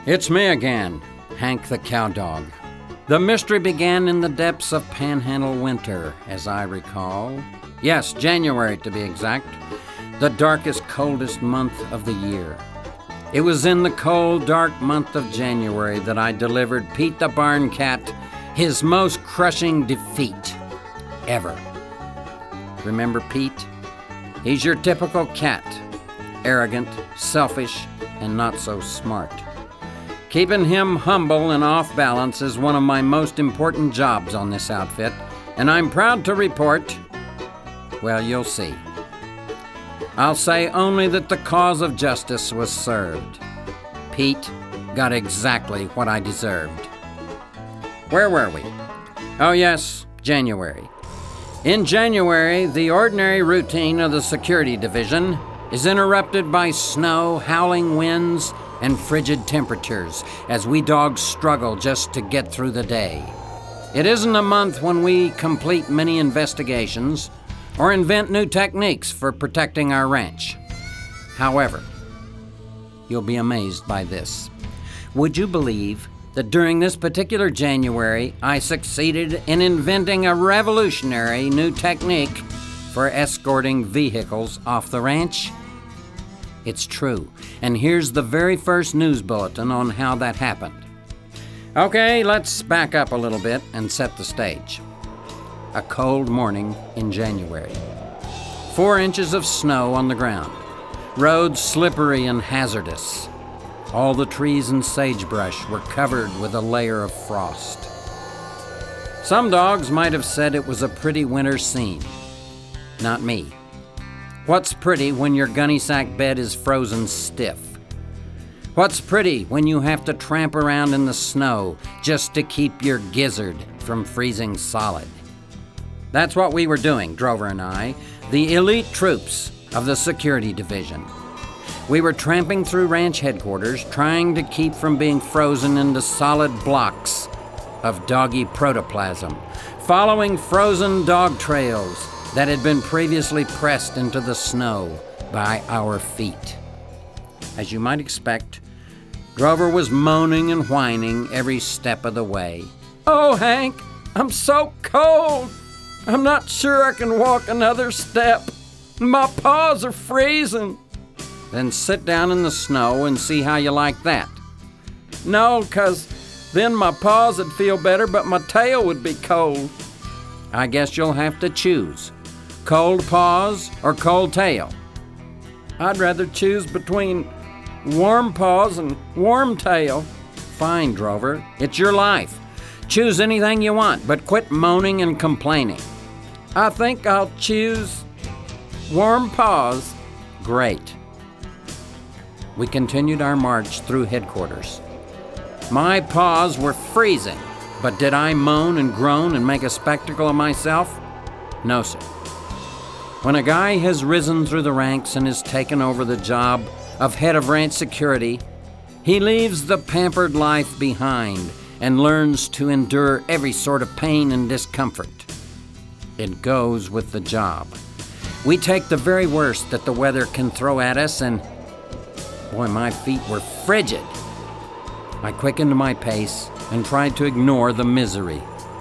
It's me again, Hank the Cowdog. The mystery began in the depths of Panhandle winter, as I recall. Yes, January to be exact, the darkest, coldest month of the year. It was in the cold, dark month of January that I delivered Pete the Barn Cat his most crushing defeat ever. Remember Pete? He's your typical cat, arrogant, selfish, and not so smart. Keeping him humble and off balance is one of my most important jobs on this outfit, and I'm proud to report, well, you'll see. I'll say only that the cause of justice was served. Pete got exactly what I deserved. Where were we? Oh yes, January. In January, the ordinary routine of the security division is interrupted by snow, howling winds, and frigid temperatures as we dogs struggle just to get through the day. It isn't a month when we complete many investigations or invent new techniques for protecting our ranch. However, you'll be amazed by this. Would you believe that during this particular January, I succeeded in inventing a revolutionary new technique for escorting vehicles off the ranch? It's true, and here's the very first news bulletin on how that happened. Okay, let's back up a little bit and set the stage. A cold morning in January. 4 inches of snow on the ground. Roads slippery and hazardous. All the trees and sagebrush were covered with a layer of frost. Some dogs might have said it was a pretty winter scene. Not me. What's pretty when your gunny sack bed is frozen stiff? What's pretty when you have to tramp around in the snow just to keep your gizzard from freezing solid? That's what we were doing, Drover and I, the elite troops of the security division. We were tramping through ranch headquarters, trying to keep from being frozen into solid blocks of doggy protoplasm, following frozen dog trails that had been previously pressed into the snow by our feet. As you might expect, Drover was moaning and whining every step of the way. "Oh, Hank, I'm so cold. I'm not sure I can walk another step. My paws are freezing." "Then sit down in the snow and see how you like that." "No, 'cause then my paws would feel better, but my tail would be cold." "I guess you'll have to choose. Cold paws or cold tail?" "I'd rather choose between warm paws and warm tail." "Fine, Drover. It's your life. Choose anything you want, but quit moaning and complaining." "I think I'll choose warm paws." "Great." We continued our march through headquarters. My paws were freezing, but did I moan and groan and make a spectacle of myself? No, sir. When a guy has risen through the ranks and has taken over the job of head of ranch security, he leaves the pampered life behind and learns to endure every sort of pain and discomfort. It goes with the job. We take the very worst that the weather can throw at us, and boy, my feet were frigid. I quickened my pace and tried to ignore the misery.